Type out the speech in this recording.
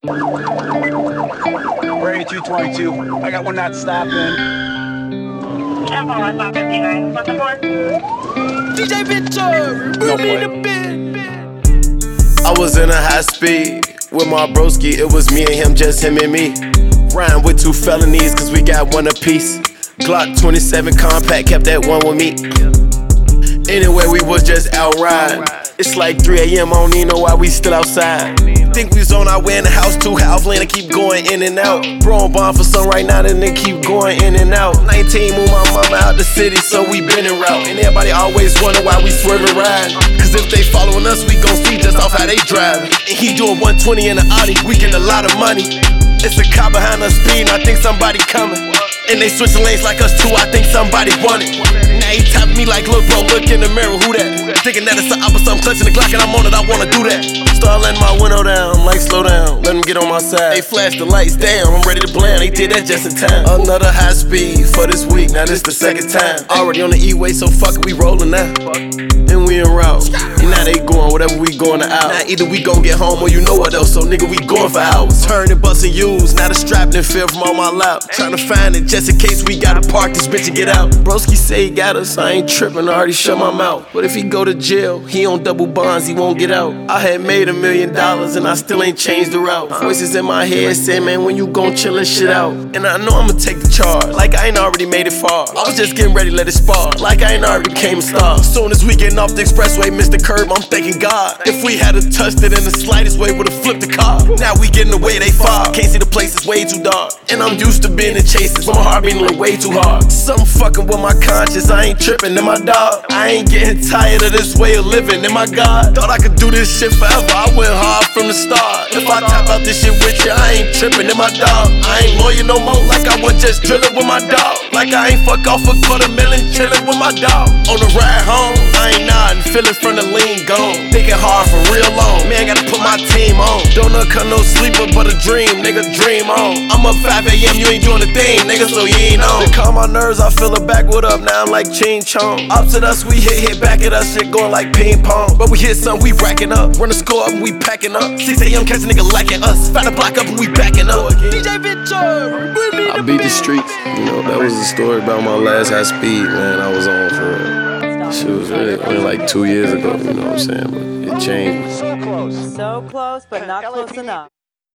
Brady 222. I got one not stopping. DJ Victor, bring me the bit. I was in a high speed with my broski. It was me and him, just him and me. Riding with 2 felonies, cause we got one apiece. Glock 27 compact, kept that one with me. Anyway, we was just out riding. It's like 3 a.m., I don't even know why we still outside. Think we was on our way in the house, 2 house lane, keep going in and out. Bro, I'm bond for some right now, then they keep going in and out. 19, move my mama out the city, so we been en route. And everybody always wonder why we swerving riding. Cause if they following us, we gon' see just off how they driving. And he doing 120 in the Audi, we getting a lot of money. It's a cop behind us speeding, I think somebody coming. And they switching lanes like us too, I think somebody won it. Now he tapping me like, look bro, look in the mirror, who that? Thinking that it's the opposite, I'm clutching the Glock and I'm on it, I wanna do that. Start letting my window down, I'm like slow down, let them get on my side. They flash the lights, damn, I'm ready to blend, they did that just in time. Another high speed for this week, now this the second time. Already on the E-way, so fuck it, we rolling now. And we en route, and now they going, whatever we going to out. Now either we gon' get home or you know what else, so nigga we going for hours. Turning, busting U's, now the strap done fell from all my lap. Tryna find it just in case we gotta park this bitch and get out. Broski say he got us, I ain't trippin', I already shut my mouth. But if he go to jail, he on double bonds, he won't get out. I had made $1 million and I still ain't changed the route. Voices in my head say, man, when you gon' chill this shit out? And I know I'ma take the charge, like I ain't already made it far. I was just getting ready to let it spark, like I ain't already became a star. Soon as we getting off the expressway, missed the curb, I'm thanking God. If we had touched it in the slightest way, would've flipped the car. Now we getting away, they far. Can't see the place, it's way too dark. And I'm used to being in chases, but my heart beating way too hard. Something fucking with my conscience, I ain't tripping, and my dog. I ain't getting tired of this way of living, and my God. Thought I could do this shit forever, I went hard from the start. If I tap out this shit with you, I ain't tripping, and my dog. I ain't loyal no more, like I was just drilling with my dog. Like I ain't fuck off a $250,000, chilling with my dog. On the ride home, I ain't nodding, feeling from the lean gone. Thinking hard for real long, man, gotta put my team on. Don't cut no sleeper, but a dream, nigga, dream on. I'm up 5 a.m., you ain't doing a thing, nigga, so you ain't on. To calm my nerves, I feel a backward up, now I'm like Ching Chong. Opposite us, we hit back at us, shit going like ping pong. But we hit something, we racking up. Run the score up and we packing up. 6 a.m., catch a nigga lacking us. Find a block up and we backing up. DJ Victor, bring me the I beat the streets, you know, that was the story about my last high speed, man, I was on for real. Shit was really only like 2 years ago, you know what I'm saying, but it changed. So close, but not close enough.